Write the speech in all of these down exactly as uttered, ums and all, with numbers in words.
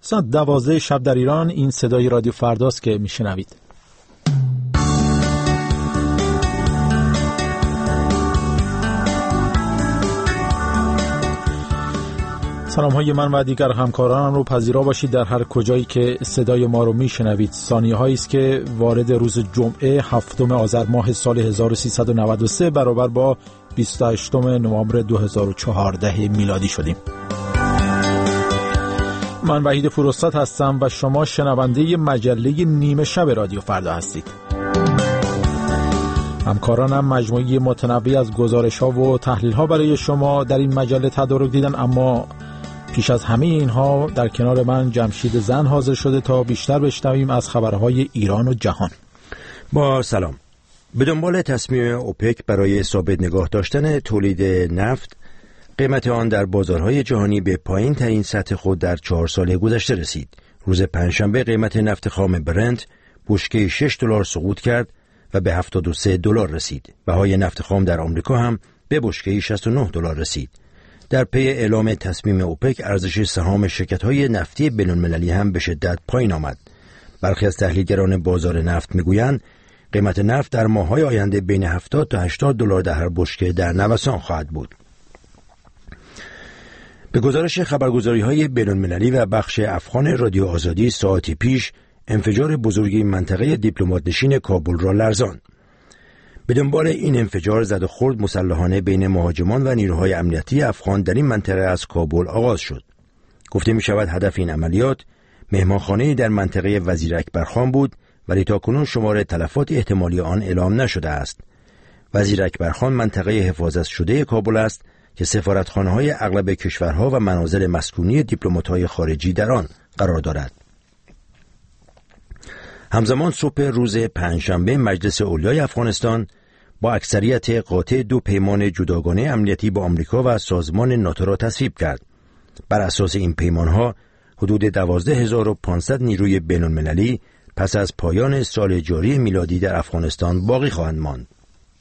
ساعت دوازده شب در ایران. این صدای رادیو فرداست که میشنوید. سلام های من و دیگر همکارانم رو پذیرا باشید در هر کجایی که صدای ما رو میشنوید. ثانیه هایی است که وارد روز جمعه هفتم آذر ماه سال هزار و سیصد و نود و سه برابر با بیست و هشتم نوامبر دو هزار و چهارده میلادی شدیم. من وحید فرستاد هستم و شما شنونده مجله نیمه شب رادیو فردا هستید. همکارانم مجموعه متنوعی از گزارش ها و تحلیل ها برای شما در این مجله تدارک دیدن، اما پیش از همه اینها در کنار من جمشید زن حاضر شده تا بیشتر بشنویم از خبرهای ایران و جهان. با سلام. به دنبال تصمیم اوپک برای ثابت نگاه داشتن تولید نفت، قیمت آن در بازارهای جهانی به پایین ترین سطح خود در چهار سال گذشته رسید. روز پنجشنبه قیمت نفت خام برنت بشکه شش دلار سقوط کرد و به هفتاد و سه دلار رسید. بهای نفت خام در آمریکا هم به بشکه شصت و نه دلار رسید. در پی اعلام تصمیم اوپک، ارزش سهام شرکت‌های نفتی بین‌المللی هم به شدت پایین آمد. برخی از تحلیلگران بازار نفت می‌گویند قیمت نفت در ماه‌های آینده بین هفتاد تا هشتاد دلار در هر بشکه در نوسان خواهد بود. به گزارش خبرگزاری‌های بین‌المللی و بخش افغان رادیو آزادی، ساعتی پیش انفجار بزرگی منطقه دیپلمات نشین کابل را لرزاند. به دنبال این انفجار زد و خورد مسلحانه بین مهاجمان و نیروهای امنیتی افغان در این منطقه از کابل آغاز شد. گفته می شود هدف این عملیات مهمانخانه‌ای در منطقه وزیر اکبر خان بود، ولی تاکنون شمار تلفات احتمالی آن اعلام نشده است. وزیر اکبر خان منطقه حفاظت شده کابل است که سفارتخانه‌های اغلب کشورها و منازل مسکونی دیپلمات‌های خارجی در آن قرار دارد. همزمان صبح روز پنجشنبه مجلس علیای افغانستان با اکثریت قاطع دو پیمان جداگانه امنیتی با آمریکا و سازمان ناتو را تصویب کرد. بر اساس این پیمانها حدود دوازده هزار و پانصد نیروی بین‌المللی پس از پایان سال جاری میلادی در افغانستان باقی خواهند ماند.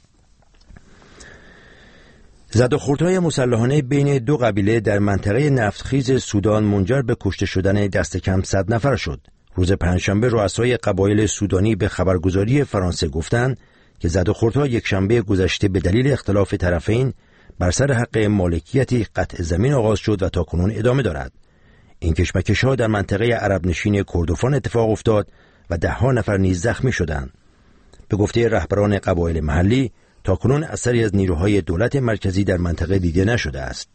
زد و خوردهای مسلحانه بین دو قبیله در منطقه نفتخیز سودان منجر به کشته شدن دست کم صد نفر شد. روز پنجشنبه رؤسای قبایل سودانی به خبرگزاری فرانسه گفتند که زد و خوردها یک شنبه گذشته به دلیل اختلاف طرفین بر سر حق مالکیتی قطع زمین آغاز شد و تاکنون ادامه دارد. این کشمکش‌ها در منطقه عرب نشین کردفان اتفاق افتاد و ده ها نفر نیز زخمی شدند. به گفته رهبران قبایل محلی، تاکنون اثری از نیروهای دولت مرکزی در منطقه دیده نشده است.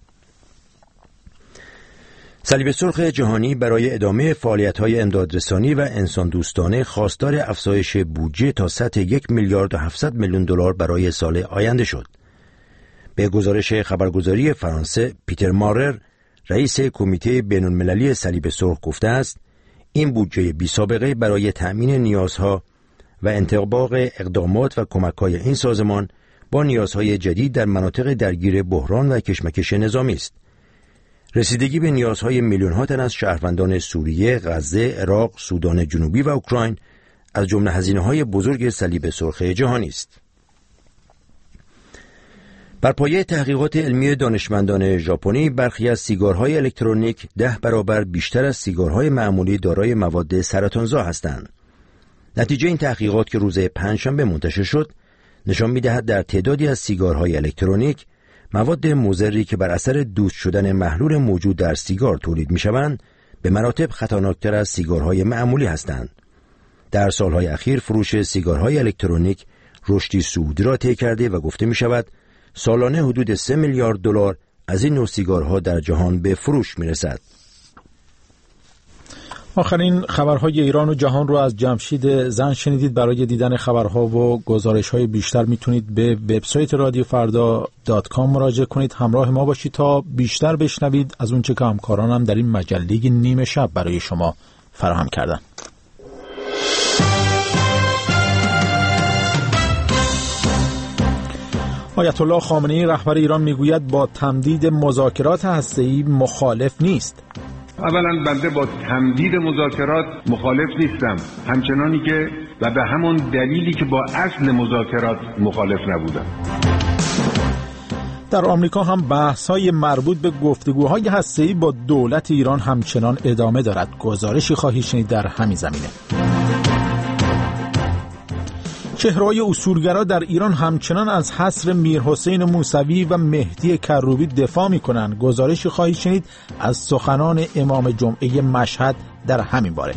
صلیب سرخ جهانی برای ادامه فعالیت‌های امدادرسانی و انسان دوستانه خواستار افزایش بودجه تا سطح یک میلیارد و هفتصد میلیون دلار برای سال آینده شد. به گزارش خبرگزاری فرانسه، پیتر مارر، رئیس کمیته بین‌المللی صلیب سرخ گفته است این بودجه بی سابقه برای تأمین نیازها و انطباق اقدامات و کمک‌های این سازمان با نیازهای جدید در مناطق درگیر بحران و کشمکش نظامی است. رسیدگی به نیازهای میلیون‌ها تن از شهروندان سوریه، غزه، عراق، سودان جنوبی و اوکراین از جمله هزینه‌های بزرگ صلیب سرخ جهانی است. بر پایه تحقیقات علمی دانشمندان ژاپنی، برخی از سیگارهای الکترونیک ده برابر بیشتر از سیگارهای معمولی دارای مواد سرطانزا هستند. نتیجه این تحقیقات که روز پنجشنبه منتشر شد، نشان می‌دهد در تعدادی از سیگارهای الکترونیک مواد مضری که بر اثر دوست شدن محلول موجود در سیگار تولید می‌شوند، به مراتب خطرناکتر از سیگارهای معمولی هستند. در سالهای اخیر فروش سیگارهای الکترونیک رشدی صعودی را طی کرده و گفته می‌شود سالانه حدود سه میلیارد دلار از این نوع سیگارها در جهان به فروش می‌رسد. آخرین خبرهای ایران و جهان رو از جمشید زن شنیدید. برای دیدن خبرها و گزارش‌های بیشتر میتونید به وبسایت رادیو فردا دات کام مراجعه کنید. همراه ما باشید تا بیشتر بشنوید از اون چه که همکارانم در این مجله نیمه شب برای شما فراهم کردن. آیت الله خامنه‌ای رهبر ایران میگوید با تمدید مذاکرات هسته‌ای مخالف نیست. اولا بنده با تمدید مذاکرات مخالف نیستم، همچنانی که و به همون دلیلی که با اصل مذاکرات مخالف نبودم. در آمریکا هم بحث‌های مربوط به گفتگوهای هسته‌ای با دولت ایران همچنان ادامه دارد. گزارشی خواهید شنید در همین زمینه. چهره‌های اصولگرا در ایران همچنان از حصر میرحسین موسوی و مهدی کروبی دفاع می‌کنند. گزارشی خواهید شنید از سخنان امام جمعه مشهد در همین باره.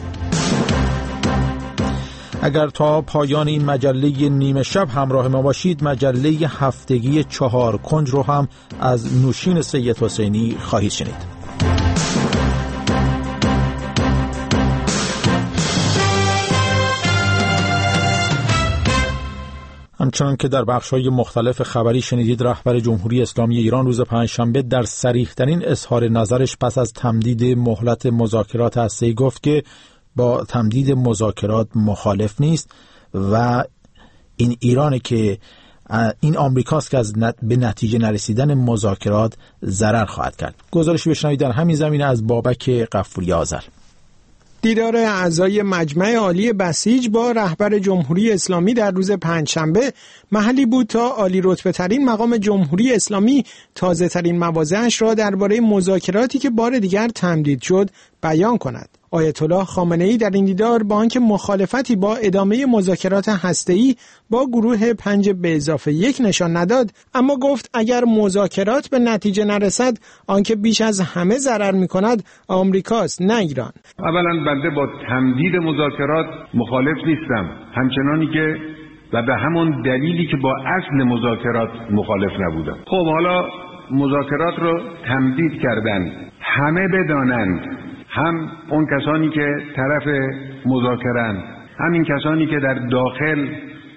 اگر تا پایان این مجله نیمه شب همراه ما باشید، مجله هفتگی چهار کنج رو هم از نوشین سید حسینی خواهید شنید. همچنان که در بخش‌های مختلف خبری شنیدید، رهبر جمهوری اسلامی ایران روز پنجشنبه در صریح‌ترین اظهار نظرش پس از تمدید مهلت مذاکرات هسته‌ای گفت که با تمدید مذاکرات مخالف نیست و این ایرانه که این آمریکاست که از به نتیجه نرسیدن مذاکرات ضرر خواهد کرد. گزارشی بشنوید در همین زمینه از بابک غفوری آذر. دیدار اعضای مجمع عالی بسیج با رهبر جمهوری اسلامی در روز پنجشنبه محلی بود تا عالی رتبه ترین مقام جمهوری اسلامی تازه ترین مواضعش را درباره مذاکراتی که بار دیگر تمدید شد بیان کند. آیت الله خامنه‌ای در این دیدار با آنکه مخالفتی با ادامه مذاکرات هسته‌ای با گروه پنج به اضافه یک نشان نداد، اما گفت اگر مذاکرات به نتیجه نرسد آنکه بیش از همه ضرر می‌کند آمریکاست نه ایران. اولا بنده با تمدید مذاکرات مخالف نیستم، همچنانی که و به همون دلیلی که با اصل مذاکرات مخالف نبودم. خب حالا مذاکرات رو تمدید کردن، همه بدانند، هم اون کسانی که طرف مذاکره‌اند، همین کسانی که در داخل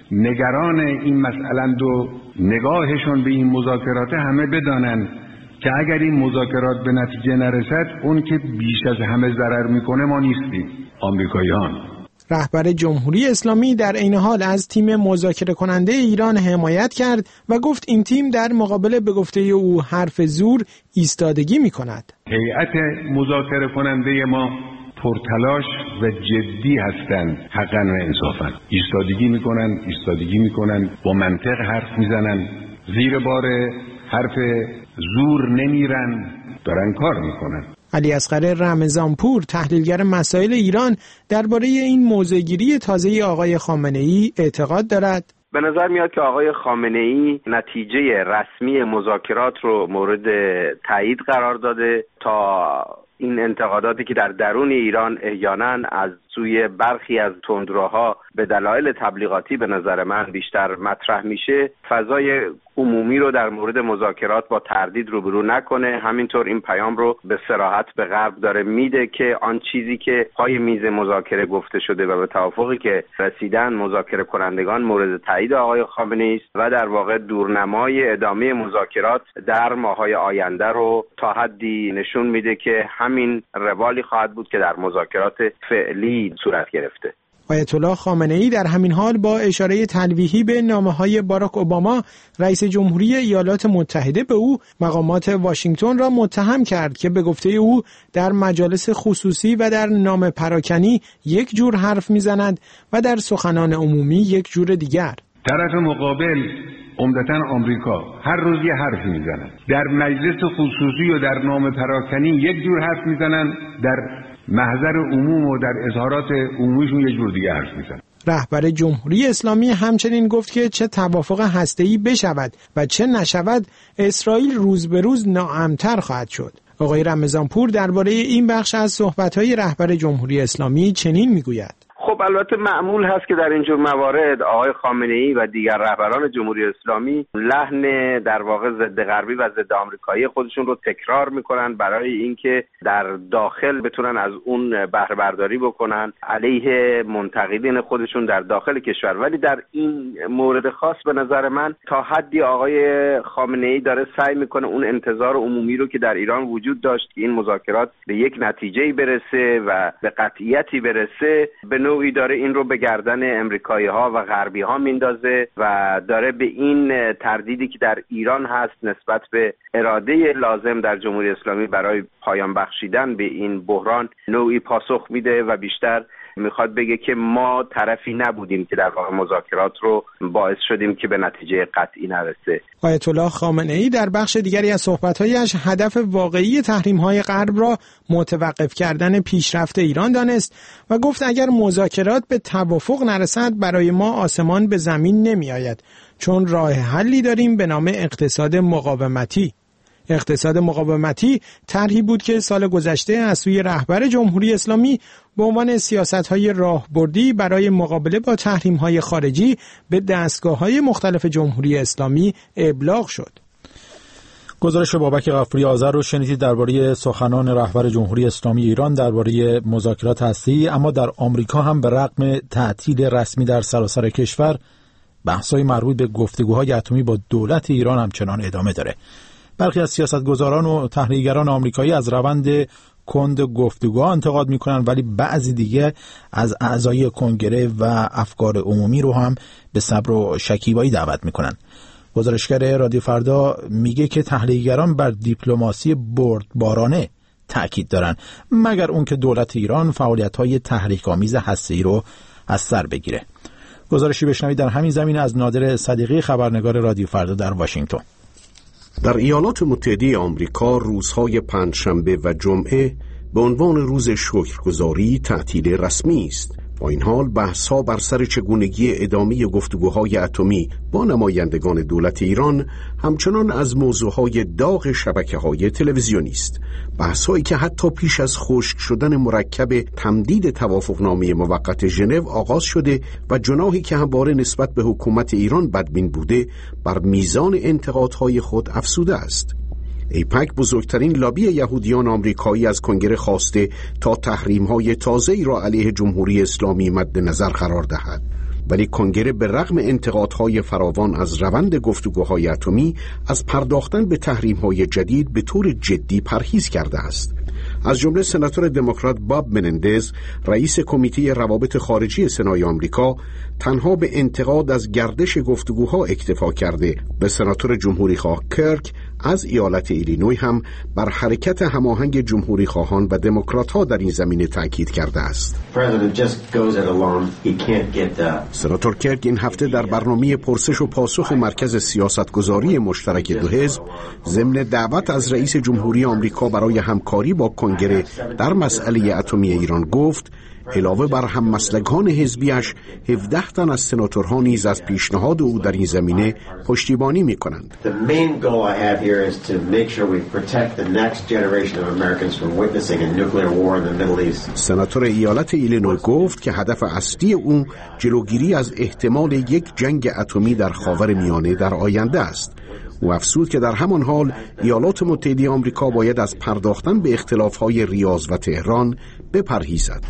نگران این مسئله‌اند و نگاهشون به این مذاکرات، همه بدانند که اگر این مذاکرات به نتیجه نرسد اون که بیش از همه ضرر میکنه ما نیستیم، آمریکایی‌ها. رهبر جمهوری اسلامی در عین حال از تیم مذاکره کننده ایران حمایت کرد و گفت این تیم در مقابل به گفته او حرف زور ایستادگی می کند. هیئت مذاکره کننده ما پرتلاش و جدی هستند، حقا و انصافا ایستادگی میکنن، ایستادگی میکنن، با منطق حرف میزنن، زیر بار حرف زور نمیرن، دارن کار میکنن. علی اصغر رمضانپور تحلیلگر مسائل ایران درباره این موضع‌گیری تازه آقای خامنه‌ای اعتقاد دارد. به نظر میاد که آقای خامنه‌ای نتیجه رسمی مذاکرات رو مورد تایید قرار داده تا این انتقاداتی که در درون ایران احیانا از سوی برخی از تندروها به دلایل تبلیغاتی به نظر من بیشتر مطرح میشه، فضای عمومی رو در مورد مذاکرات با تردید روبرو نکنه. همینطور این پیام رو به صراحت به غرب داره میده که آن چیزی که پای میز مذاکره گفته شده و به توافقی که رسیدن مذاکره کنندگان مورد تایید آقای خامنه‌ای است و در واقع دورنمای ادامه مذاکرات در ماه‌های آینده رو تا حدی نشون میده که همین روالی خواهد بود که در مذاکرات فعلی صورت گرفته. آیت الله خامنه‌ای در همین حال با اشاره تلویحی به نامه‌های باراک اوباما رئیس جمهوری ایالات متحده به او، مقامات واشنگتن را متهم کرد که به گفته او در مجالس خصوصی و در نامه پراکنی یک جور حرف می‌زنند و در سخنان عمومی یک جور دیگر. طرف مقابل عمدتاً آمریکا هر روز یه حرفی میزنن، در مجلس خصوصی و در نامه پراکنی یک جور حرف میزنن، در محضر عموم و در اظهارات عمومیشون یه جور دیگه حرف میزنن. رهبر جمهوری اسلامی همچنین گفت که چه توافق هسته‌ای بشود و چه نشود، اسرائیل روز به روز ناامن‌تر خواهد شد. آقای رمضانپور درباره این بخش از صحبت‌های رهبر جمهوری اسلامی چنین میگوید: خب البته معمول هست که در اینجور موارد آقای خامنه‌ای و دیگر رهبران جمهوری اسلامی لحن در واقع ضد غربی و ضد آمریکایی خودشون رو تکرار میکنن برای اینکه در داخل بتونن از اون بهره برداری بکنن علیه منتقدین خودشون در داخل کشور. ولی در این مورد خاص به نظر من تا حدی آقای خامنه‌ای داره سعی میکنه اون انتظار عمومی رو که در ایران وجود داشت که این مذاکرات به یک نتیجه‌ای برسه و به قطعیتی برسه، به نوعی داره این رو به گردن امریکایی‌ها و غربی‌ها میندازه و داره به این تردیدی که در ایران هست نسبت به اراده لازم در جمهوری اسلامی برای پایان بخشیدن به این بحران نوعی پاسخ میده و بیشتر میخواد بگه که ما طرفی نبودیم که در واقع مذاکرات رو باعث شدیم که به نتیجه قطعی نرسه. آیت الله خامنه‌ای در بخش دیگری از صحبت‌هایش هدف واقعی تحریم‌های غرب را متوقف کردن پیشرفت ایران دانست و گفت اگر مذاکرات به توافق نرسد برای ما آسمان به زمین نمی‌آید، چون راه حلی داریم به نام اقتصاد مقاومتی. اقتصاد مقاومتی طرحی بود که سال گذشته از سوی رهبر جمهوری اسلامی به عنوان سیاست‌های راهبردی برای مقابله با تحریم‌های خارجی به دستگاه‌های مختلف جمهوری اسلامی ابلاغ شد. گزارش بابک غفوری آذر رو شنیدید درباره سخنان رهبر جمهوری اسلامی ایران درباره مذاکرات هسته‌ای. اما در آمریکا هم به رغم تعطیل رسمی در سراسر کشور، بحث‌های مربوط به گفتگوهای اتمی با دولت ایران همچنان ادامه داره. برخی از سیاستگزاران و تحلیلگران آمریکایی از روند کند گفتگوها انتقاد میکنن، ولی بعضی دیگه از اعضای کنگره و افکار عمومی رو هم به صبر و شکیبایی دعوت میکنن. گزارشگر رادیو فردا میگه که تحلیلگران بر دیپلماسی بردبارانه تاکید دارن، مگر اون که دولت ایران فعالیت‌های تحریک‌آمیز هسته‌ای رو از سر بگیره. گزارشی بشنوید در همین زمینه از نادر صدیقی، خبرنگار رادیو فردا در واشنگتن. در ایالات متحده آمریکا روزهای پنجشنبه و جمعه به عنوان روز شکرگزاری تعطیل رسمی است. با این حال بحث‌ها بر سر چگونگی ادامه گفتگوهای اتمی با نمایندگان دولت ایران همچنان از موضوعهای داغ شبکه‌های تلویزیونی است. بحث‌هایی که حتی پیش از خشک شدن مرکب تمدید توافقنامه موقت ژنو آغاز شده و جناحی که همواره نسبت به حکومت ایران بدبین بوده بر میزان انتقادهای خود افزوده است. ایپک بزرگترین لابی یهودیان آمریکایی از کنگره خواسته تا تحریم‌های تازه‌ای را علیه جمهوری اسلامی مد نظر قرار دهد، ولی کنگره به رغم انتقادهای فراوان از روند گفتگوهای اتمی از پرداختن به تحریم‌های جدید به طور جدی پرهیز کرده است. از جمله سناتور دموکرات باب منندز، رئیس کمیته روابط خارجی سنای آمریکا، تنها به انتقاد از گردش گفتگوها اکتفا کرده. به سناتور جمهوری خواه کرک از ایالت ایلینوی هم بر حرکت هماهنگ جمهوری خواهان و دموکرات‌ها در این زمینه تاکید کرده است. سناتور کرک این هفته در برنامه پرسش و پاسخ مرکز سیاستگذاری مشترک دو حزب ضمن دعوت از رئیس جمهوری آمریکا برای همکاری با کنگره در مسئله اتمی ایران گفت علاوه بر هم مسلکان حزبیش، هفده تن از سناتورها نیز از پیشنهاد او در این زمینه پشتیبانی می کنند. سناتور ایالت ایلینوی گفت که هدف اصلی او جلوگیری از احتمال یک جنگ اتمی در خاورمیانه در آینده است. او افزود که در همان حال ایالات متحده آمریکا باید از پرداختن به اختلاف‌های ریاض و تهران بپرهیزد.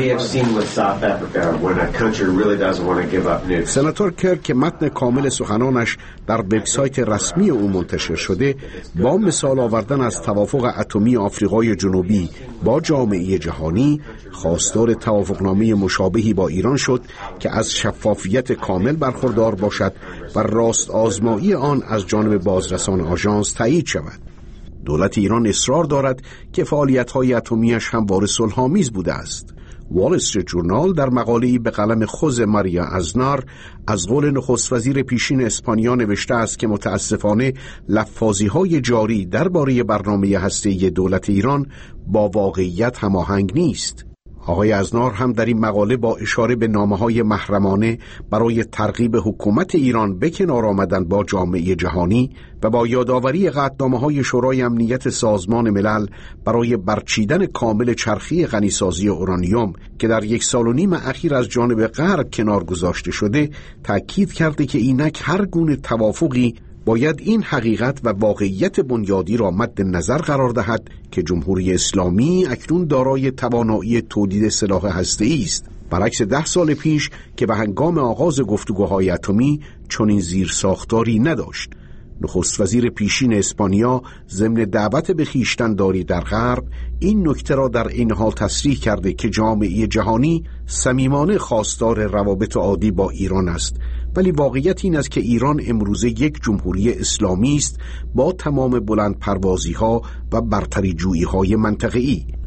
سناتور کرک که متن کامل سخنانش در وبسایت رسمی او منتشر شده، با مثال آوردن از توافق اتمی آفریقای جنوبی با جامعه جهانی خواستار توافقنامه مشابهی با ایران شد که از شفافیت کامل برخوردار باشد و راست آزمایی آن از جانب بازرسان آژانس تایید شود. دولت ایران اصرار دارد که فعالیت‌های اتمیش همواره صلح‌آمیز بوده است. وال استریت جورنال در مقاله‌ای به قلم خوز ماریا ازنار از قول نخست وزیر پیشین اسپانیا نوشته است که متاسفانه لفاظی‌های جاری درباره برنامه هسته‌ای دولت ایران با واقعیت هماهنگ نیست. آقای ازنار هم در این مقاله با اشاره به نامه‌های محرمانه برای ترغیب حکومت ایران به کنار آمدن با جامعه جهانی و با یادآوری قطعنامه‌های شورای امنیت سازمان ملل برای برچیدن کامل چرخی غنیسازی اورانیوم که در یک سال و نیم اخیر از جانب غرب کنار گذاشته شده، تأکید کرده که اینک هر گونه توافقی باید این حقیقت و واقعیت بنیادی را مد نظر قرار دهد که جمهوری اسلامی اکنون دارای توانایی تولید سلاح هسته‌ای است، برعکس ده سال پیش که به هنگام آغاز گفتگوهای اتمی چنین زیرساختاری نداشت. نخست وزیر پیشین اسپانیا ضمن دعوت به خویشتن‌داری در غرب این نکته را در این حال تصریح کرده که جامعه جهانی صمیمانه خواستار روابط عادی با ایران است، ولی واقعیت این است که ایران امروزه یک جمهوری اسلامی است با تمام بلند پروازی ها و برتری جویی های منطقه‌ای.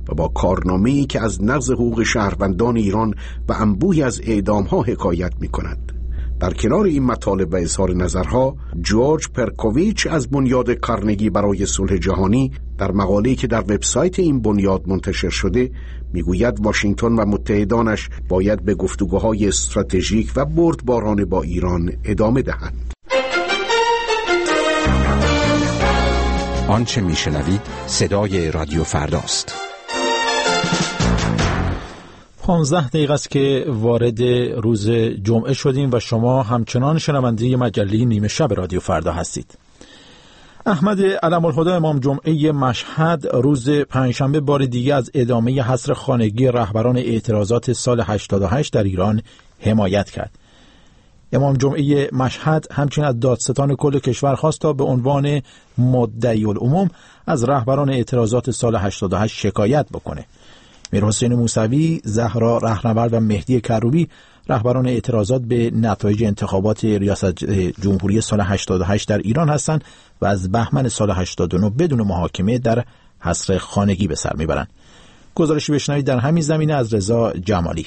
و با کارنامه‌ای که از نقض حقوق شهروندان ایران و انبوهی از اعدام‌ها حکایت می‌کند. در کنار این مطالب و اظهار نظرها، جورج پرکوویچ از بنیاد کارنگی برای صلح جهانی در مقاله‌ای که در وبسایت این بنیاد منتشر شده میگوید واشنگتن و متحدانش باید به گفتگوهای استراتژیک و بردبارانه با ایران ادامه دهند. آنچه میشنوید صدای رادیو فرداست. پانزده دقیقه است که وارد روز جمعه شدیم و شما همچنان شنونده مجله نیمه شب رادیو فردا هستید. احمد علم الهدی امام جمعه مشهد روز پنجشنبه بار دیگه از ادامه حصر خانگی رهبران اعتراضات سال هشتاد و هشت در ایران حمایت کرد. امام جمعه مشهد همچنین از دادستان کل کشور خواست تا به عنوان مدعی العموم از رهبران اعتراضات سال هشتاد و هشت شکایت بکنه. میرحسین موسوی، زهرا رهنورد و مهدی کروبی رهبران اعتراضات به نتایج انتخابات ریاست جمهوری سال هشتاد و هشت در ایران هستند و از بهمن سال هشتاد و نه بدون محاکمه در حصر خانگی به سر میبرند. گزارشی بشنوید در همین زمینه از رضا جمالی.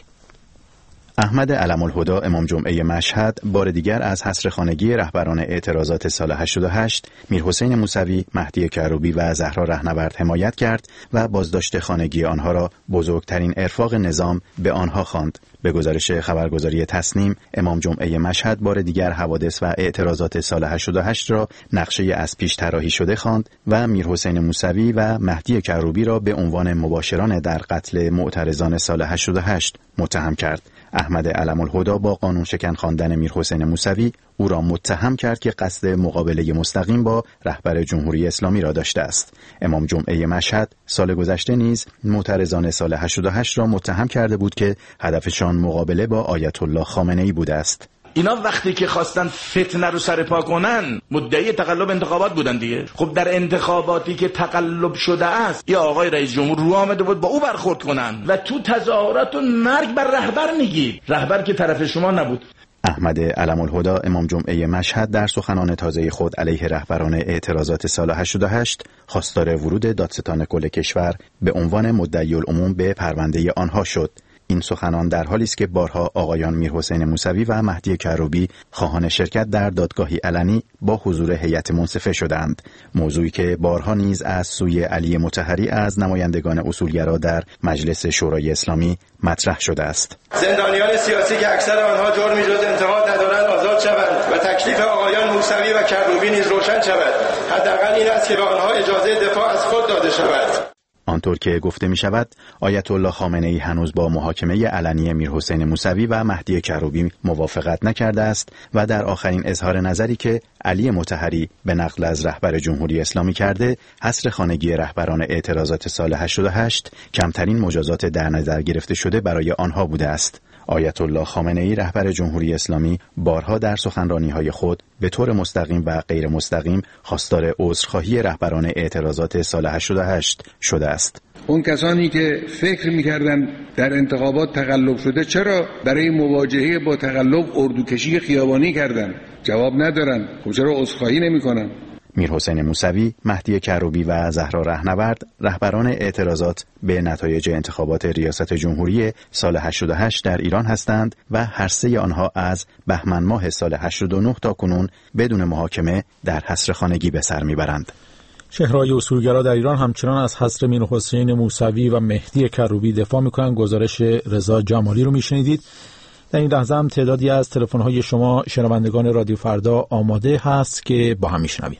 احمد علم الهدی امام جمعه مشهد بار دیگر از حصر خانگی رهبران اعتراضات سال هشتاد و هشت میرحسین موسوی، مهدی کروبی و زهرا رهنورد حمایت کرد و بازداشت خانگی آنها را بزرگترین ارفاق نظام به آنها خواند. به گزارش خبرگزاری تصنیم، امام جمعه مشهد بار دیگر حوادث و اعتراضات سال هشتاد و هشت را نقشه از پیش طراحی شده خواند و میرحسین موسوی و مهدی کروبی را به عنوان مباشران در قتل معترضان سال هشتاد و هشت متهم کرد. احمد علم الهدی با قانون شکن خواندن میرحسین موسوی او را متهم کرد که قصد مقابله مستقیم با رهبر جمهوری اسلامی را داشته است. امام جمعه مشهد سال گذشته نیز معترضان سال هشتاد و هشت را متهم کرده بود که هدفشان مقابله با آیت الله خامنه‌ای بوده است. اینا وقتی که خواستن فتنه رو سرپا کنن مدعی تقلب انتخابات بودن دیگه. خب در انتخاباتی که تقلب شده است یا آقای رئیس جمهور رو آمده بود با او برخورد کنن و تو تظاهرات و مرگ بر رهبر میگید، رهبر که طرف شما نبود. احمد علم الهدی امام جمعه مشهد در سخنان تازه خود علیه رهبران اعتراضات سال هشتاد و هشت خواستار ورود دادستان کل کشور به عنوان مدعی العموم به پرونده آنها شد. این سخنان در حالی است که بارها آقایان میرحسین موسوی و مهدی کروبی خواهان شرکت در دادگاهی علنی با حضور هیئت منصفه شدند، موضوعی که بارها نیز از سوی علی مطهری از نمایندگان اصولگرا در مجلس شورای اسلامی مطرح شده است. زندانیان سیاسی که اکثر آنها جرمی جز انتقاد ندارند آزاد شوند و تکلیف آقایان موسوی و کروبی نیز روشن شود. حداقل این است که به آنها اجازه دفاع از خود داده شود. آنطور که گفته می شود، آیت الله خامنه‌ای هنوز با محاکمه علنی میرحسین موسوی و مهدی کروبی موافقت نکرده است و در آخرین اظهار نظری که علی مطهری به نقل از رهبر جمهوری اسلامی کرده، حصر خانگی رهبران اعتراضات سال هشتاد و هشت کمترین مجازات در نظر گرفته شده برای آنها بوده است. آیت الله خامنه‌ای رهبر جمهوری اسلامی بارها در سخنرانی‌های خود به طور مستقیم و غیر مستقیم خواستار عذرخواهی رهبران اعتراضات سال هشتاد و هشت شده است. اون کسانی که فکر می‌کردند در انتخابات تقلب شده چرا برای مواجهه با تقلب اردوکشی خیابانی کردند؟ جواب ندارن. خب چرا عذرخواهی نمی‌کنن؟ میرحسین موسوی، مهدی کروبی و زهرا رهنورد رهبران اعتراضات به نتایج انتخابات ریاست جمهوری سال هشتاد و هشت در ایران هستند و هر سه آنها از بهمن ماه سال هشتاد و نه تا کنون بدون محاکمه در حصر خانگی به سر میبرند. شهرهای اصولگرا در ایران همچنان از حصر میرحسین موسوی و مهدی کروبی دفاع میکنند. گزارش رضا جمالی رو میشنیدید. در این لحظه هم تعدادی از تلفن‌های شما شنوندگان رادیو فردا آماده هست که با هم میشنویم.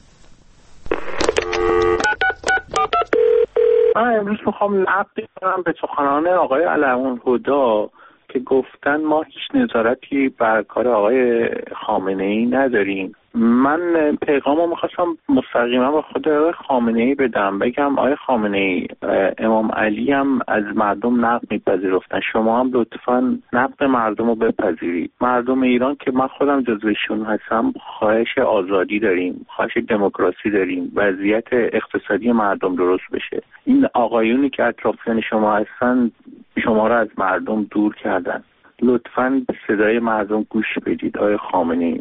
من امروز میخوام نقد کنم به سخنان آقای علم الهدی که گفتن ما هیچ نظارتی بر کار آقای خامنه‌ای نداریم. من پیغامو میخواستم مستقیما به خود آقای خامنه‌ای بدم، بگم آقای خامنه‌ای، امام علی هم از مردم نقد میپذیرفتن، شما هم لطفاً نقد مردم رو بپذیرید. مردم ایران که من خودم جزوشون هستم خواهش آزادی داریم، خواهش دموکراسی داریم، وضعیت اقتصادی مردم درست بشه. این آقایونی که اطرافیان شما هستن شما رو از مردم دور کردن. لطفاً به صدای مردم گوش بدید آقای خامنه‌ای.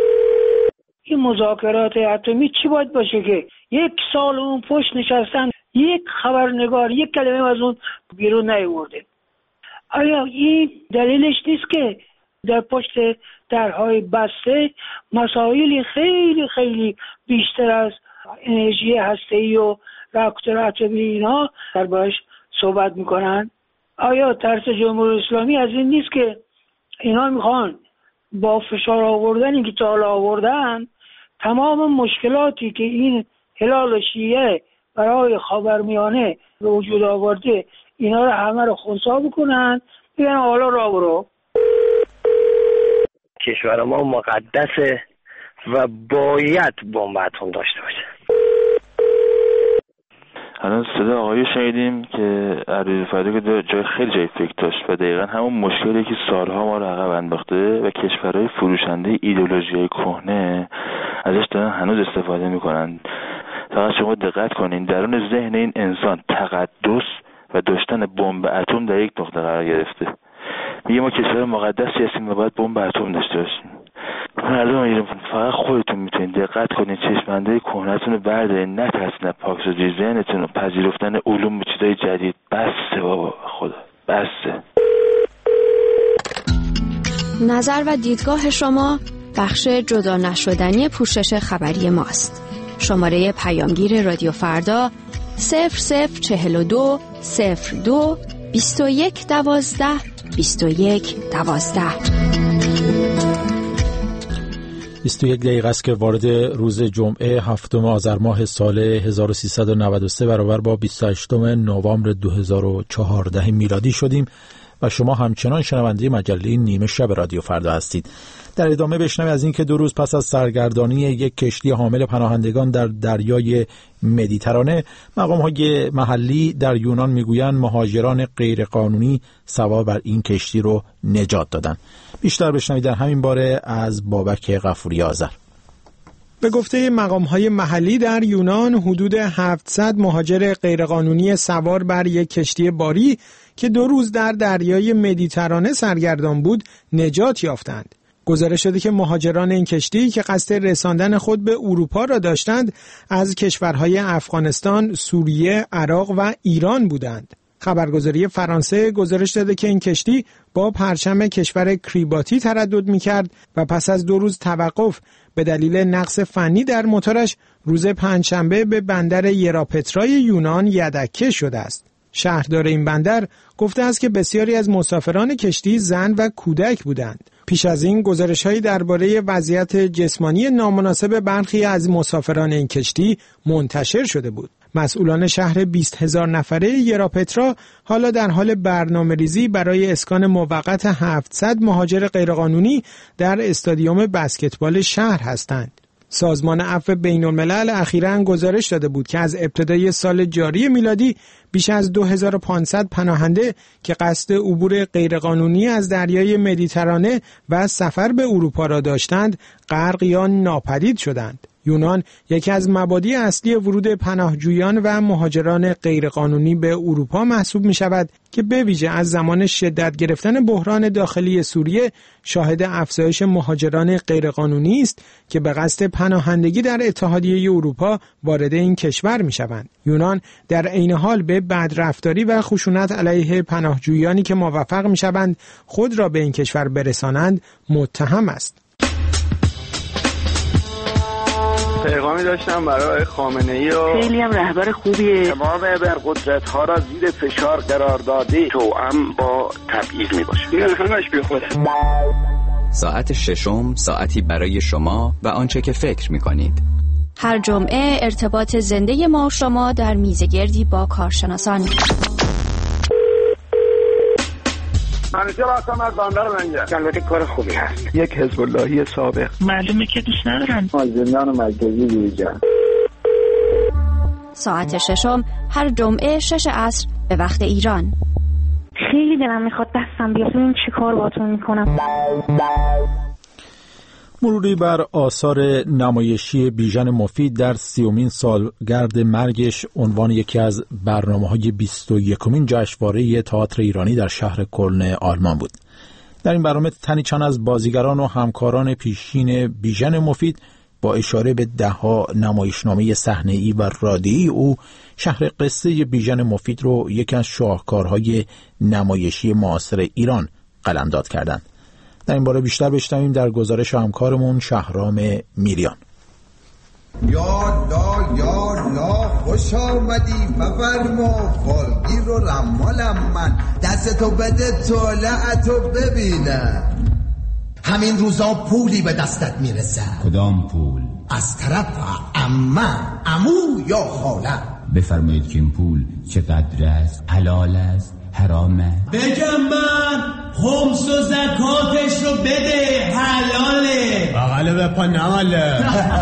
این مذاکرات اتمی چی باید باشه که یک سال اون پشت نشستن، یک خبرنگار یک کلمه از اون بیرون نیاورده. آیا این دلیلش نیست که در پشت درهای بسته مسائلی خیلی خیلی بیشتر از انرژی هسته‌ای و راکتور اتمی اینا دربارش صحبت میکنن؟ آیا ترس جمهوری اسلامی از این نیست که اینا میخوان با فشار آوردنی که تا حالا آوردن تمام مشکلاتی که این هلال شیعه برای خاورمیانه به وجود آورده اینا رو همه رو خنثی بکنن، بگن حالا راه برو. کشور ما مقدسه و باید بمب اتم داشته باشه. الان صدا آقایی شنیدیم که علی فردا که جای خیلی جای فکر داشت و دقیقا همون مشکلی که سالها ما رو عقب انداخته و کشورهای فروشنده ایدئولوژی‌های کهنه ازش دارن هنوز استفاده میکنن. فقط شما دقت کنین درون ذهن این انسان تقدس و داشتن بمب اتم در یک نقطه قرار گرفته. میگه ما کشور مقدسی هستیم و باید بمب اتم داشته باشیم. مردم ایران فقط خودتون میتونید دقت کنید، چشمنده کهنه‌تون رو بردارین، نترسین پاکسازی ذهنتون و پذیرفتن علوم و چیزای جدید. بسه بابا، خدا بسه. نظر و دیدگاه شما بخش جدا نشدنی پوشش خبری ماست. شماره پیامگیر رادیو فردا صفر صفر چهل و دو صفر دو بیست و یک دوازده بیست و یک دوازده. بیست و یک دقیقه است که وارد روز جمعه هفتم آذر ماه سال هزار و سیصد و نود و سه برابر با بیست و هشتم نوامبر دو هزار و چهارده میلادی شدیم و شما همچنان شنونده مجله نیمه شب رادیو فردا هستید. در ادامه بشنوید از اینکه دو روز پس از سرگردانی یک کشتی حامل پناهندگان در دریای مدیترانه، مقام‌های محلی در یونان میگویند مهاجران غیرقانونی سوار بر این کشتی رو نجات دادن. بیشتر بشنوید در همین باره از بابک غفوری آذر. به گفته مقام‌های محلی در یونان حدود هفتصد مهاجر غیرقانونی سوار بر یک کشتی باری که دو روز در دریای مدیترانه سرگردان بود نجات یافتند. گزارش شده که مهاجران این کشتی که قصد رساندن خود به اروپا را داشتند از کشورهای افغانستان، سوریه، عراق و ایران بودند. خبرگزاری فرانسه گزارش داده که این کشتی با پرچم کشور کریباتی تردد می‌کرد و پس از دو روز توقف به دلیل نقص فنی در موتورش روز پنجشنبه به بندر یراپترای یونان یدکه شده است. شهردار این بندر گفته است که بسیاری از مسافران کشتی زن و کودک بودند. پیش از این گزارش‌هایی درباره وضعیت جسمانی نامناسب برخی از مسافران این کشتی منتشر شده بود. مسئولان شهر بیست هزار نفره یراپترا حالا در حال برنامه‌ریزی برای اسکان موقت هفتصد مهاجر غیرقانونی در استادیوم بسکتبال شهر هستند. سازمان عفو بین‌الملل اخیراً گزارش داده بود که از ابتدای سال جاری میلادی بیش از دو هزار و پانصد پناهنده که قصد عبور غیرقانونی از دریای مدیترانه و سفر به اروپا را داشتند غرق یا ناپدید شدند. یونان یکی از مبادی اصلی ورود پناهجویان و مهاجران غیرقانونی به اروپا محسوب می شود که به ویژه از زمان شدت گرفتن بحران داخلی سوریه شاهد افزایش مهاجران غیرقانونی است که به قصد پناهندگی در اتحادیه اروپا وارد این کشور می شوند. یونان در عین حال به بدرفتاری و خشونت علیه پناهجویانی که موفق می شوند خود را به این کشور برسانند متهم است. پیغامی داشتم برای خامنه‌ای و خیلی هم رهبر خوبیه. تمام ابرقدرت ها را زیر فشار قرار داده توأم با تبعیض میباشه. این همش بی خوده. ساعت ششم ساعتی برای شما و آنچه که فکر میکنید. هر جمعه ارتباط زنده ما و شما در میزگردی با کارشناسان. منیجر هستم از بندر منجر. البته کار خوبی هست. یک حزب اللهی سابق. معلومه که دوست ندارن. از زندان مرکزی بیرون. ساعت ششم هر جمعه شش عصر به وقت ایران. خیلی دلم میخواد دستم بیاد ببینم چی کار باهاتون میکنم. مروری بر آثار نمایشی بیژن مفید در سیومین سالگرد مرگش عنوان یکی از برنامه‌های بیست و یکمین جشنواره تئاتر ایرانی در شهر کلن آلمان بود. در این برنامه تنی چند از بازیگران و همکاران پیشین بیژن مفید با اشاره به دهها نمایشنامه صحنه‌ای و رادیویی او شهر قصه بیژن مفید رو یکی از شاهکارهای نمایشی معاصر ایران قلمداد کردند. در این باره بیشتر بشنویم در گزارش همکارمون شهرام میریان. یا لا یا لا خوش آمدی بفرما فالگیر و رمالم من دستتو بده طلعتو ببینم. همین روزا پولی به دستت میرسه. کدام پول؟ از طرف عمه، عمو یا خاله. بفرمایید که این پول چقدر است؟ حلال است؟ حرامه؟ بگم من خمس و زکاتش رو بده، حلاله. بغله به پا نماله.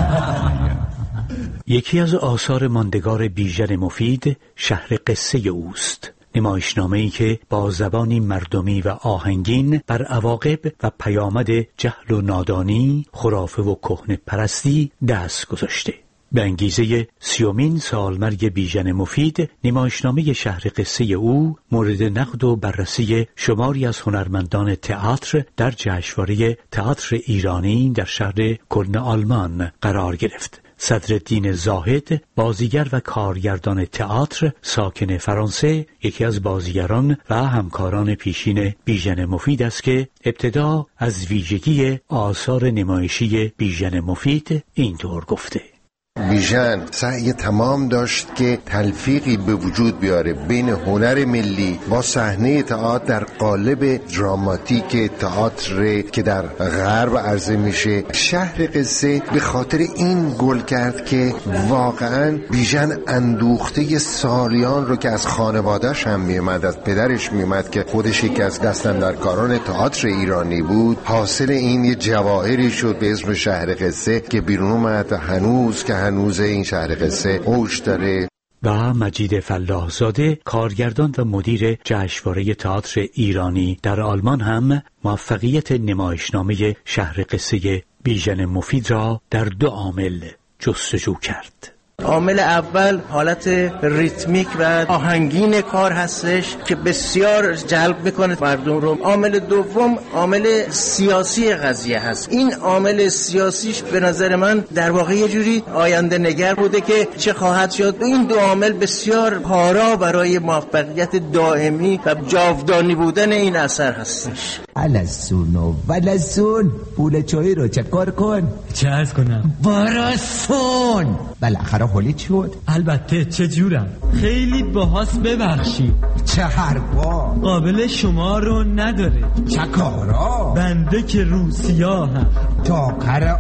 یکی از آثار ماندگار بیژن مفید شهر قصه اوست. نمایشنامه‌ای که با زبانی مردمی و آهنگین بر عواقب و پیامد جهل و نادانی، خرافه و کهنه پرستی دست گذاشته. به انگیزه سیومین سالمرگ بیژن مفید، نمایشنامه شهر قصه او مورد نقد و بررسی شماری از هنرمندان تئاتر در جشنواره تئاتر ایرانی در شهر کلن آلمان قرار گرفت. صدرالدین زاهد، بازیگر و کارگردان تئاتر ساکن فرانسه، یکی از بازیگران و همکاران پیشین بیژن مفید است که ابتدا از ویژگی آثار نمایشی بیژن مفید اینطور گفته: بیژن سعی تمام داشت که تلفیقی به وجود بیاره بین هنر ملی با صحنه تئاتر در قالب دراماتیک تئاتر که در غرب عرضه میشه. شهر قصه به خاطر این گل کرد که واقعا بیژن اندوخته سالیان رو که از خانواده‌اش هم میومد، از پدرش میومد که خودش یکی از دستاندرکاران تئاتر ایرانی بود، حاصل این یه جواهری شد به اسم شهر قصه که بیرون اومد و هنوز که هنوز این شهر قصه اوج داره. و مجید فلاحزاده، کارگردان و مدیر جشنواره تئاتر ایرانی در آلمان، هم موفقیت نمایشنامه شهر قصه بیژن مفید را در دو عامل جستجو کرد. عامل اول حالت ریتمیک و آهنگین کار هستش که بسیار جلب میکنه مردم رو. عامل دوم عامل سیاسی قضیه هست. این عامل سیاسیش به نظر من در واقع یه جوری آینده نگر بوده که چه خواهد شد. این دو عامل بسیار پارا برای موفقیت دائمی و جاودانی بودن این اثر هستش. الاسون و ولسون پول چای رو چکار کن. چه عرض کنم؟ براسون. بالاخره حالی شد؟ البته. چه جورم؟ خیلی باهاست، ببخشید. چه حرفا؟ قابل شما رو نداره. چه کارا؟ بنده که روسیاهم، چاکر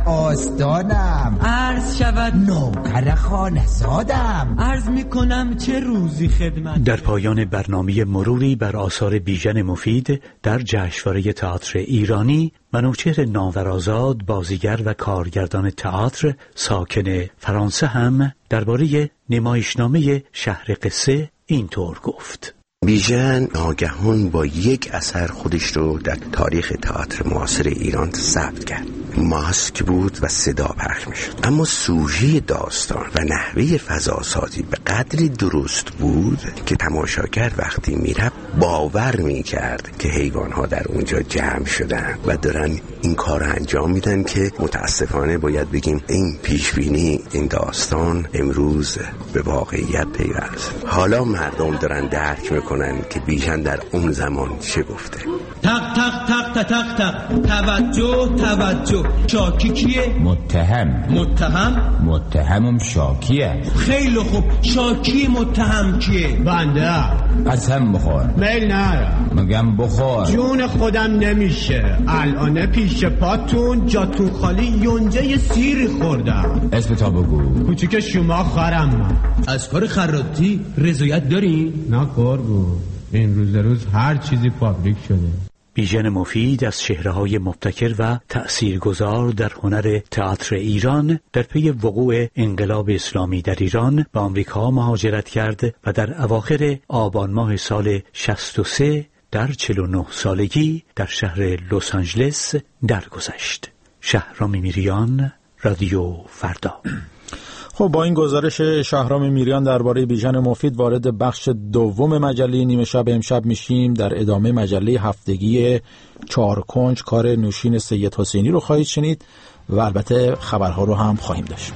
آستانم، عرض شود نوکر خانه‌زادم. عرض میکنم چه روزی خدمت. در پایان برنامه مروری بر آثار بیژن مفید در جشنواره تئاتر ایرانی، منوچهر ناورآزاد، بازیگر و کارگردان تئاتر ساکن فرانسه، هم درباره نمایشنامه شهر قصه اینطور گفت: بیژن ناگهان با یک اثر خودش رو در تاریخ تئاتر معاصر ایران ثبت کرد. ماسک بود و صدا پخش میشد، اما سوژه داستان و نحوه فضاسازی به قدری درست بود که تماشاگر وقتی میرفت باور میکرد که حیوانها در اونجا جمع شدن و دارن این کار رو انجام میدن که متاسفانه باید بگیم این پیشبینی، این داستان امروز به واقعیت پیوست. حالا مردم دارن درک میکنن که بیژن در اون زمان چه گفته. تق تق تق تق تق تق توجه توجه. شاکی کیه؟ متهم. متهم؟ متهمم شاکیه. خیلی خوب. شاکی متهم کیه؟ بنده. قسم بخور. میل نرم. مگم بخور. جون خودم نمیشه. الان پیش پاتون جاتون خالی یونجه سیری خوردم. اسم تا بگو. کوچیک شما خرم من. از کار خراطی رضایت داری؟ نه قربون. این روز روز هر چیزی پابلیک شده. بیژن مفید از چهره‌های مبتکر و تأثیرگذار در هنر تئاتر ایران در پی وقوع انقلاب اسلامی در ایران به آمریکا مهاجرت کرد و در اواخر آبان ماه سال شصت و سه در چهل و نه سالگی در شهر لس آنجلس درگذشت. شهرام میریان، رادیو فردا. خب با این گزارش شهرام میریان درباره بیژن مفید وارد بخش دوم مجله نیمه شب امشب میشیم. در ادامه مجله هفتگی چهار کنج کار نوشین سید حسینی رو خواهید شنید و البته خبرها رو هم خواهیم داشت.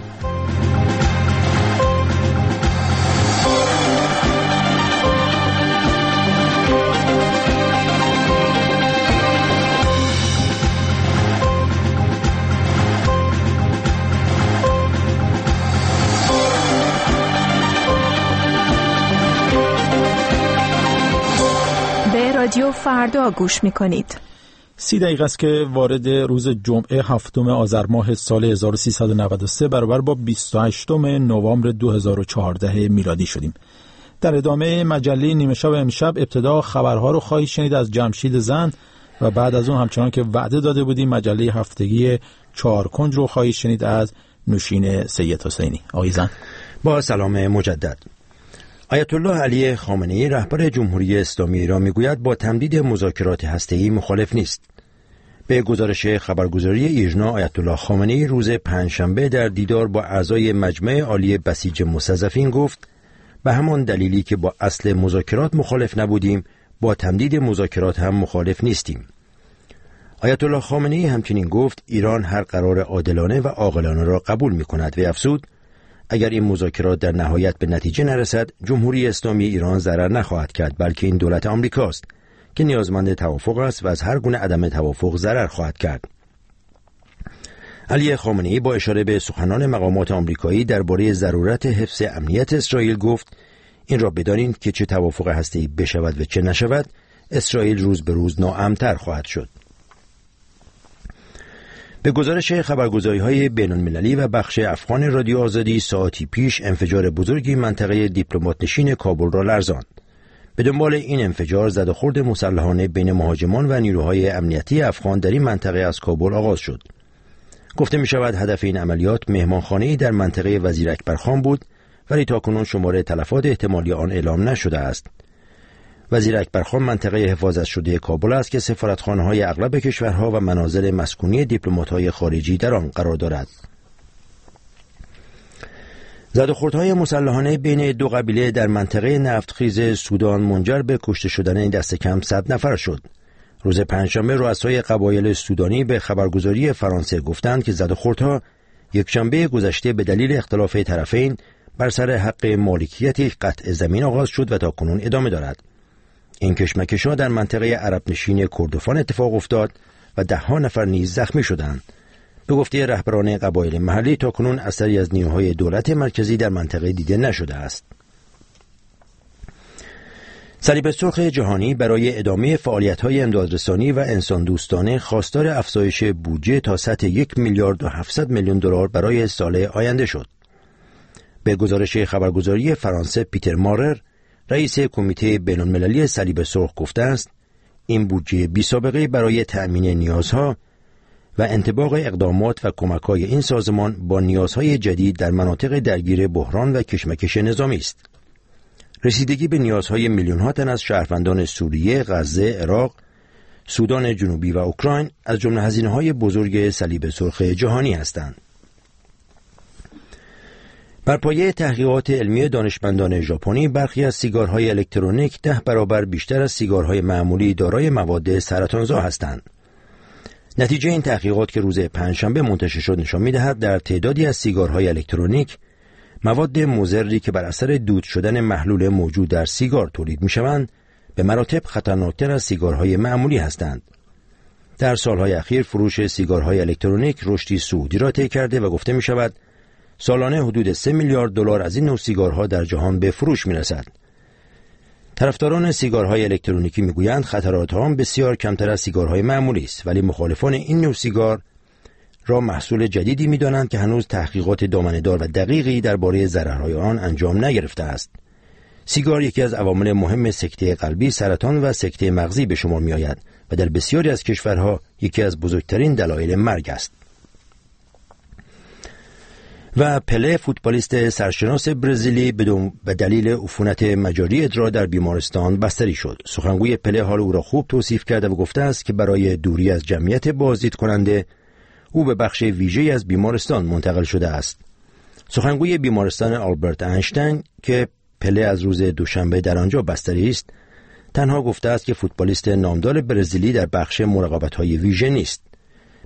رادیو فردا گوش میکنید. سی دقیقه است که وارد روز جمعه هفتم آذر ماه سال هزار و سیصد و نود و سه برابر با بیست و هشتم نوامبر دو هزار و چهارده میلادی شدیم. در ادامه مجله نیمه شب امشب ابتدا خبرها رو خواهید شنید از جمشید زند و بعد از اون همچنان که وعده داده بودیم مجله هفتگی چهار کنج رو خواهید شنید از نوشین سید حسینی. آقای زند، با سلام مجدد. آیت الله علی خامنه‌ای رهبر جمهوری اسلامی ایران میگوید با تمدید مذاکرات هسته‌ای مخالف نیست. به گزارش خبرگزاری ایرنا، آیت الله خامنه‌ای روز پنجشنبه در دیدار با اعضای مجمع عالی بسیج مستضعفین گفت به همان دلیلی که با اصل مذاکرات مخالف نبودیم با تمدید مذاکرات هم مخالف نیستیم. آیت الله خامنه‌ای همچنین گفت ایران هر قرار عادلانه و عاقلانه را قبول می‌کند و افزود اگر این مذاکرات در نهایت به نتیجه نرسد جمهوری اسلامی ایران ضرر نخواهد کرد، بلکه این دولت آمریکاست که نیازمند توافق است و از هر گونه عدم توافق ضرر خواهد کرد. علی خامنه‌ای با اشاره به سخنان مقامات آمریکایی درباره ضرورت حفظ امنیت اسرائیل گفت این را بدانید که چه توافق هسته‌ای بشود و چه نشود اسرائیل روز به روز ناامن‌تر خواهد شد. به گزارش خبرگزاری‌های بین‌المللی و بخش افغان رادیو آزادی ساعتی پیش انفجار بزرگی منطقه دیپلمات نشین کابل را لرزاند. به دنبال این انفجار زد و خورد مسلحانه بین مهاجمان و نیروهای امنیتی افغان در این منطقه از کابل آغاز شد. گفته می شود هدف این عملیات مهمانخانه‌ای در منطقه وزیر اکبرخان بود ولی تاکنون شماره تلفات احتمالی آن اعلام نشده است. وزیر اکبرخان منطقه حفاظت شده کابل است که سفارتخانه‌های اغلب کشورها و منازل مسکونی دیپلمات‌های خارجی در آن قرار دارد. زد و خوردهای مسلحانه بین دو قبیله در منطقه نفتخیز سودان منجر به کشته شدن دست کم صد نفر شد. روز پنجشنبه رؤسای قبایل سودانی به خبرگزاری فرانسه گفتند که زد و خوردها یکشنبه گذشته به دلیل اختلاف طرفین بر سر حق مالکیت قطع زمین آغاز شد و تاکنون ادامه دارد. این کشمکش‌ها در منطقه عرب نشین کردفان اتفاق افتاد و ده ها نفر نیز زخمی شدند. به گفته رهبران قبایل محلی تاکنون اثری از نیروهای دولت مرکزی در منطقه دیده نشده است. صلیب سرخ جهانی برای ادامه فعالیت‌های امدادرسانی و انسان دوستانه خواستار افزایش بودجه تا سطح یک میلیارد و هفتصد میلیون دلار برای سال آینده شد. به گزارش خبرگزاری فرانسه پیتر مارر رئیس کمیته بین‌المللی صلیب سرخ گفته است این بودجه بی‌سابقه برای تأمین نیازها و انطباق اقدامات و کمک‌های این سازمان با نیازهای جدید در مناطق درگیر بحران و کشمکش نظامی است. رسیدگی به نیازهای میلیون‌ها تن از شهروندان سوریه، غزه، عراق، سودان جنوبی و اوکراین از جمله هزینه‌های بزرگ صلیب سرخ جهانی هستند. بر پایه تحقیقات علمی دانشمندان ژاپنی برخی از سیگارهای الکترونیک ده برابر بیشتر از سیگارهای معمولی دارای مواد سرطانزا هستند. نتیجه این تحقیقات که روز پنجشنبه منتشر شد نشان می‌دهد در تعدادی از سیگارهای الکترونیک مواد مضری که بر اثر دود شدن محلول موجود در سیگار تولید می‌شوند به مراتب خطرناکتر از سیگارهای معمولی هستند. در سالهای اخیر فروش سیگارهای الکترونیک رشدی صعودی را طی کرده و گفته می‌شود سالانه حدود سه میلیارد دلار از این نوع سیگارها در جهان به فروش می‌رسد. طرفداران سیگارهای الکترونیکی میگویند خطرات آن بسیار کمتر از سیگارهای معمولی است، ولی مخالفان این نوع سیگار را محصول جدیدی می‌دانند که هنوز تحقیقات دامنه‌دار و دقیقی درباره ضررهای آن انجام نگرفته است. سیگار یکی از عوامل مهم سکته قلبی، سرطان و سکته مغزی به شمار می‌آید و در بسیاری از کشورها یکی از بزرگترین دلایل مرگ است. و پله فوتبالیست سرشناس برزیلی به دلیل عفونت مجاری ادرار در بیمارستان بستری شد. سخنگوی پله حال او را خوب توصیف کرده و گفته است که برای دوری از جمعیت بازدید کننده او به بخش ویژه‌ای از بیمارستان منتقل شده است. سخنگوی بیمارستان آلبرت اینشتین که پله از روز دوشنبه در آنجا بستری است تنها گفته است که فوتبالیست نامدار برزیلی در بخش مراقبت‌های ویژه نیست.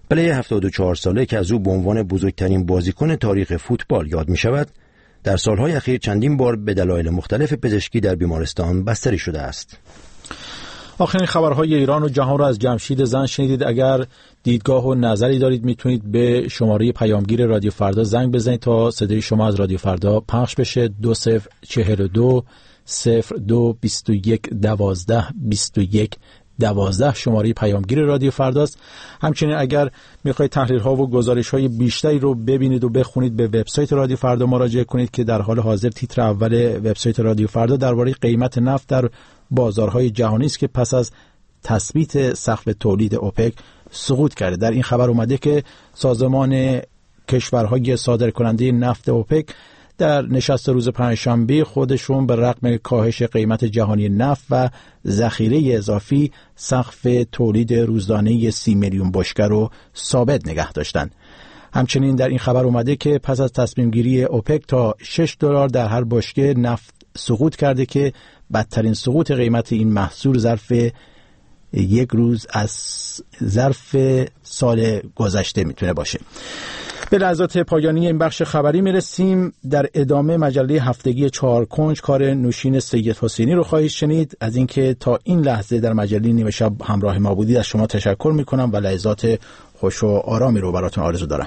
پلی هفتاد و چهار ساله که از او به عنوان بزرگترین بازیکن تاریخ فوتبال یاد می شود، در سالهای اخیر چندین بار به دلایل مختلف پزشکی در بیمارستان بستری شده است. آخرین خبرهای ایران و جهان را از جمشید زن شنیدید. اگر دیدگاه و نظری دارید میتونید به شماره پیامگیر رادیو فردا زنگ بزنید تا صدای شما از رادیو فردا پخش بشه. دو صفر چهل و دو صفر دو بیست و یک دوازده بیست و یک دوازده شماره پیامگیر رادیو فرداست. همچنین اگر میخواید تحریرها و گزارش‌های بیشتری رو ببینید و بخونید به وبسایت رادیو فردا مراجعه کنید که در حال حاضر تیتر اول وبسایت رادیو فردا درباره قیمت نفت در بازارهای جهانی است که پس از تثبیت سقف تولید اوپک سقوط کرده. در این خبر اومده که سازمان کشورهای صادرکننده نفت اوپک در نشست روز پنجشنبه خودشون به رغم کاهش قیمت جهانی نفت و ذخیره اضافی سقف تولید روزانه سی میلیون بشکه رو ثابت نگه داشتن. همچنین در این خبر اومده که پس از تصمیم گیری اوپک تا شش دلار در هر بشکه نفت سقوط کرده که بدترین سقوط قیمت این محصول ظرف یک روز از ظرف سال گذشته میتونه باشه. به لحظات پایانی این بخش خبری میرسیم. در ادامه مجله هفتگی چهار کنج کار نوشین سید حسینی رو خواهید شنید. از اینکه تا این لحظه در مجله نیمه شب همراه ما بودید از شما تشکر میکنم و لحظات خوش و آرامی رو براتون آرزو دارم.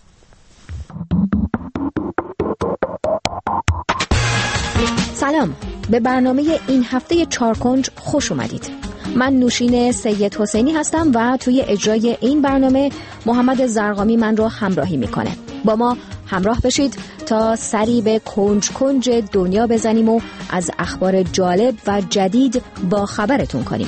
سلام، به برنامه این هفته چهار کنج خوش اومدید. من نوشین سید حسینی هستم و توی اجرای این برنامه محمد زرقامی من رو همراهی میکنه. با ما همراه بشید تا سری به کنج کنج دنیا بزنیم و از اخبار جالب و جدید با خبرتون کنیم.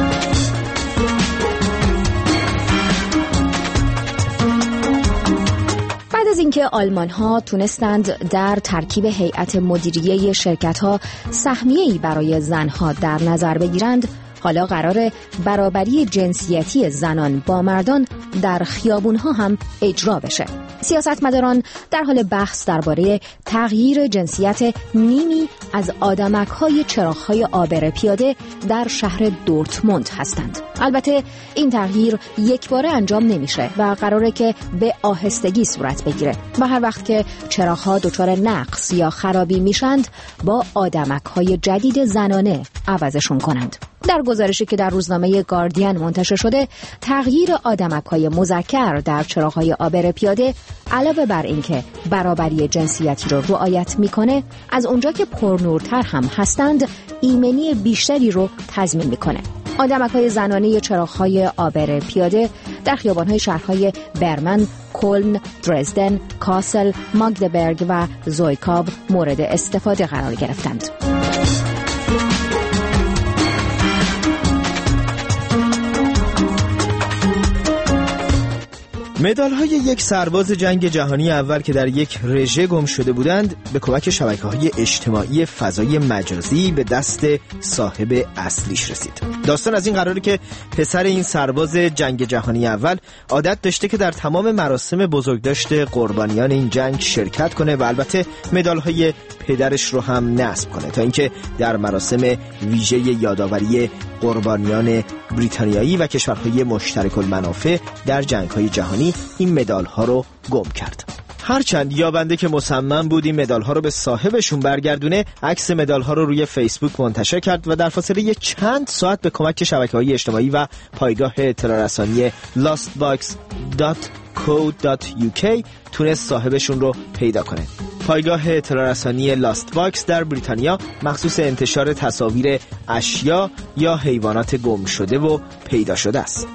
بعد از اینکه آلمان‌ها تونستند در ترکیب هیئت مدیریه شرکت‌ها سهمیه‌ای برای زن‌ها در نظر بگیرند، حالا قرار برابری جنسیتی زنان با مردان در خیابون‌ها هم اجرا بشه. سیاستمداران در حال بحث درباره تغییر جنسیت نیمی از آدمک‌های چراغ‌های عابر پیاده در شهر دورتموند هستند. البته این تغییر یکباره انجام نمیشه و قراره که به آهستگی صورت بگیره و هر وقت که چراغ‌ها دچار نقص یا خرابی میشند با آدمک‌های جدید زنانه عوضشون کنند. در گزارشی که در روزنامه گاردین منتشر شده، تغییر آدمک‌های مذکر در چراغ‌های عابر پیاده علاوه بر اینکه برابری جنسیتی رو رعایت میکنه، از اونجا که پرنورتر هم هستند ایمنی بیشتری رو تضمین میکنه. آدمک‌های زنانه چراغ‌های عابر پیاده در خیابان‌های شهرهای برمن، کلن، درزدن، کاسل، ماگدبرگ و زویکاو مورد استفاده قرار گرفتند. مدال‌های یک سرباز جنگ جهانی اول که در یک رژه گم شده بودند به کمک شبکه‌های اجتماعی فضای مجازی به دست صاحب اصلیش رسید. داستان از این قراره که پسر این سرباز جنگ جهانی اول عادت داشته که در تمام مراسم بزرگداشت قربانیان این جنگ شرکت کنه و البته مدال‌های پدرش رو هم نصب کنه تا اینکه در مراسم ویژه یادآوری قربانیان بریتانیایی و کشورهای مشترک المنافع در جنگ‌های جهانی این مدال‌ها رو گم کرد. هرچند یابنده که مصمم بود این مدال‌ها رو به صاحبشون برگردونه، عکس مدال‌ها رو روی فیسبوک منتشر کرد و در فاصله چند ساعت به کمک شبکه‌های اجتماعی و پایگاه اطلاع رسانی لاست باکس دات کو دات یو کی تونست صاحبشون رو پیدا کنه. پایگاه اطلاع رسانی لاست باکس در بریتانیا مخصوص انتشار تصاویر اشیا یا حیوانات گم شده و پیدا شده است.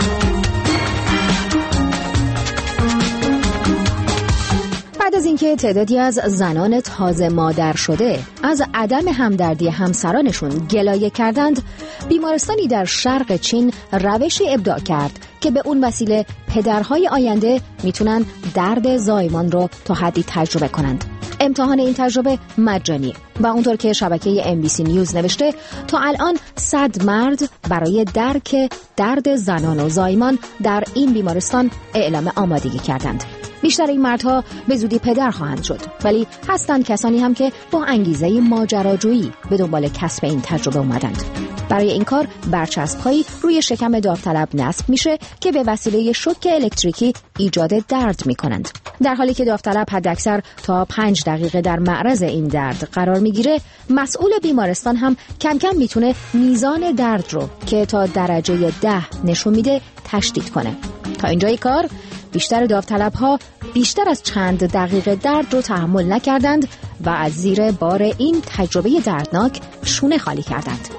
بعد از اینکه تعدادی از زنان تازه مادر شده از عدم همدردی همسرانشون گلایه کردند، بیمارستانی در شرق چین روشی ابداع کرد که به اون وسیله پدرهای آینده میتونن درد زایمان رو تا حدی تجربه کنند. امتحان این تجربه مجانیه. و اونطور که شبکه ام بی سی نیوز نوشته تا الان صد مرد برای درک درد زنان و زایمان در این بیمارستان اعلام آمادگی کردند. بیشتر این مردها به زودی پدر خواهند شد، ولی هستند کسانی هم که با انگیزه ماجراجویی به دنبال کسب این تجربه اومدند. برای این کار برچسب‌هایی روی شکم داوطلب نصب میشه که به وسیله شوک الکتریکی ایجاد درد میکنند. در حالی که داوطلب حداکثر تا پنج دقیقه در معرض این درد قرار میگیره، مسئول بیمارستان هم کم کم میتونه میزان درد رو که تا درجه ده نشون میده تشدید کنه. تا اینجای کار بیشتر داوطلب‌ها بیشتر از چند دقیقه درد رو تحمل نکردند و از زیر بار این تجربه دردناک شونه خالی کردند.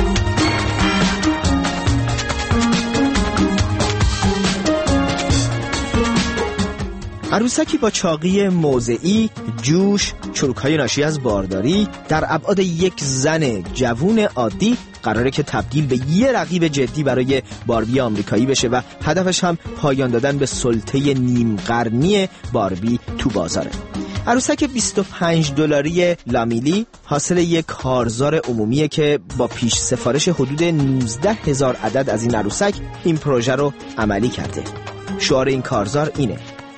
عروسکی با چاقی موضعی، جوش، چروک‌های ناشی از بارداری در ابعاد یک زن جوون عادی قراره که تبدیل به یه رقیب جدی برای باربی آمریکایی بشه و هدفش هم پایان دادن به سلطه نیم قرنی باربی تو بازاره. عروسک بیست و پنج دلاری لامیلی حاصل یک کارزار عمومیه که با پیش سفارش حدود نوزده هزار عدد از این عروسک این پروژه رو عملی کرده. شعار این کارزار اینه: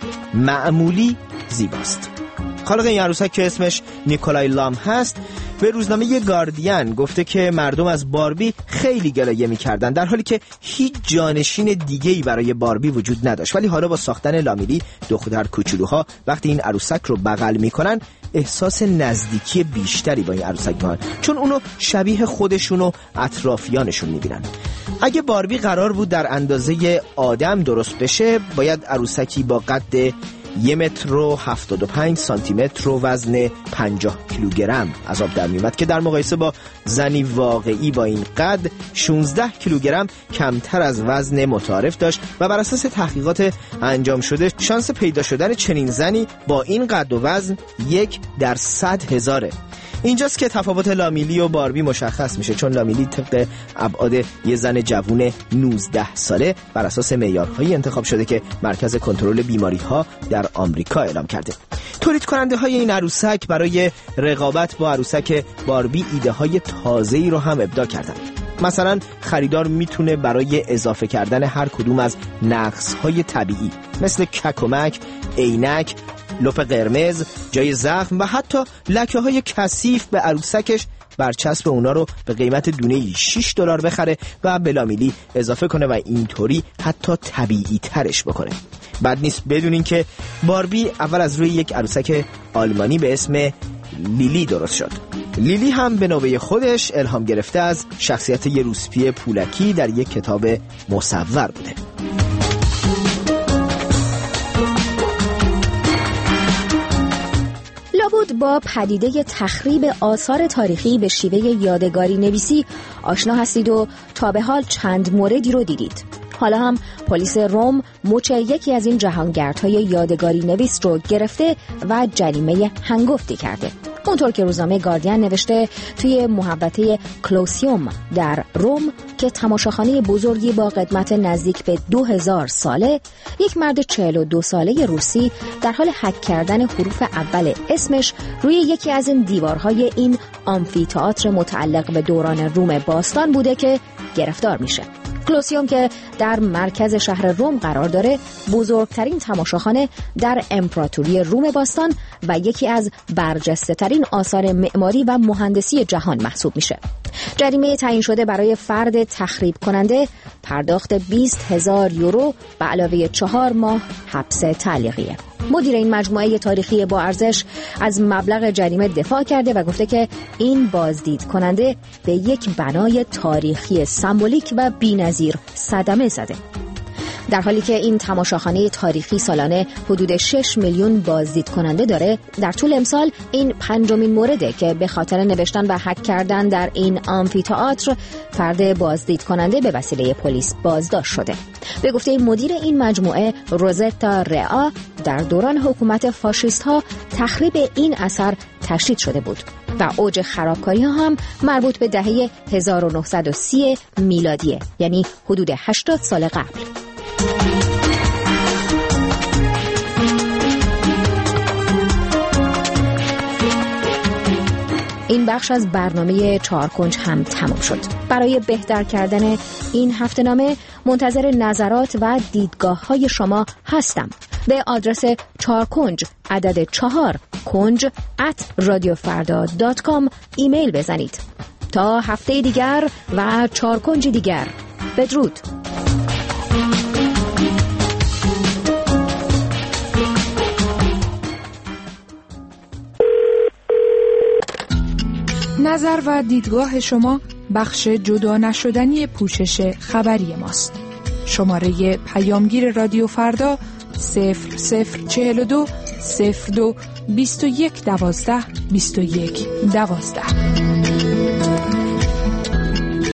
معمولی زیباست. خالق این عروسک که اسمش نیکولای لام هست به روزنامه گاردین گفته که مردم از باربی خیلی گلایه می‌کردن، در حالی که هیچ جانشین دیگه‌ای برای باربی وجود نداشت. ولی حالا با ساختن لامیلی دختر کوچولوها وقتی این عروسک رو بغل می‌کنن احساس نزدیکی بیشتری با این عروسک می‌کنن، چون اونو شبیه خودشون و اطرافیانشون می‌بینن. اگه باربی قرار بود در اندازه آدم درست بشه، باید عروسکی با قد یک متر و هفتاد و پنج سانتی متر و وزن پنجاه کیلوگرم از آب در میومد که در مقایسه با زنی واقعی با این قد شانزده کیلوگرم کمتر از وزن متعارف داشت و بر اساس تحقیقات انجام شده شانس پیدا شدن چنین زنی با این قد و وزن یک در صد هزاره. اینجاست که تفاوت لامیلی و باربی مشخص میشه، چون لامیلی طبق ابعاد یه زن جوون نوزده ساله بر اساس معیارهایی انتخاب شده که مرکز کنترل بیماری‌ها در آمریکا اعلام کرده. تولید کننده های این عروسک برای رقابت با عروسک باربی ایده های تازه‌ای رو هم ابداع کردن. مثلا خریدار میتونه برای اضافه کردن هر کدوم از نقص‌های طبیعی مثل ککمک، عینک، لپ قرمز، جای زخم و حتی لکه های کثیف به عروسکش برچسب اونا رو به قیمت دونه شش دلار بخره و به لامیلی اضافه کنه و اینطوری حتی طبیعی ترش بکنه. بد نیست بدونین که باربی اول از روی یک عروسک آلمانی به اسم لیلی درست شد. لیلی هم به نوبه خودش الهام گرفته از شخصیت یه روسپی پولکی در یک کتاب مصور بوده. لابد با پدیده تخریب آثار تاریخی به شیوه یادگاری نویسی آشنا هستید و تا به حال چند موردی رو دیدید. حالا هم پلیس روم مچ یکی از این جهانگردهای یادگاری نویس رو گرفته و جریمه هنگفتی کرده. اونطور که روزنامه گاردین نوشته توی محوطه کلوسیوم در روم که تماشاخانه بزرگی با قدمت نزدیک به دو هزار ساله، یک مرد چهل و دو ساله روسی در حال حک کردن حروف اول اسمش روی یکی از این دیوارهای این آمفی‌تئاتر متعلق به دوران روم باستان بوده که گرفتار میشه. کلوسیوم که در مرکز شهر روم قرار داره بزرگترین تماشاخانه در امپراتوری روم باستان و یکی از برجسته ترین آثار معماری و مهندسی جهان محسوب میشه. جریمه تعیین شده برای فرد تخریب کننده پرداخت بیست هزار یورو به علاوه چهار ماه حبس تعلیقیه. مدیر این مجموعه تاریخی با ارزش از مبلغ جریمه دفاع کرده و گفته که این بازدید کننده به یک بنای تاریخی سمبولیک و بی‌نظیر صدمه زده. در حالی که این تماشاخانه تاریخی سالانه حدود شش میلیون بازدید کننده داره، در طول امسال این پنجمین مورده که به خاطر نوشتن و حک کردن در این آمفی‌تئاتر فرد بازدید کننده به وسیله پلیس بازداشت شده. به گفته مدیر این مجموعه روزتا رئا، در دوران حکومت فاشیست ها تخریب این اثر تشدید شده بود و اوج خرابکاری ها هم مربوط به دهه هزار و نهصد و سی میلادیه، یعنی حدود هشتاد سال قبل. این بخش از برنامه چهارکنج هم تمام شد. برای بهتر کردن این هفته‌نامه منتظر نظرات و دیدگاه های شما هستم. به آدرس چهارکنج عدد چهار کنج ات رادیو فردا دات کام ایمیل بزنید. تا هفته دیگر و چهارکنج دیگر، بدرود. نظر و دیدگاه شما بخش جدا نشدنی پوشش خبری ماست. شماره پیامگیر رادیو فردا صفر صفر چهل و دو صفر دو بیست و یک دوازده بیست و یک دوازده.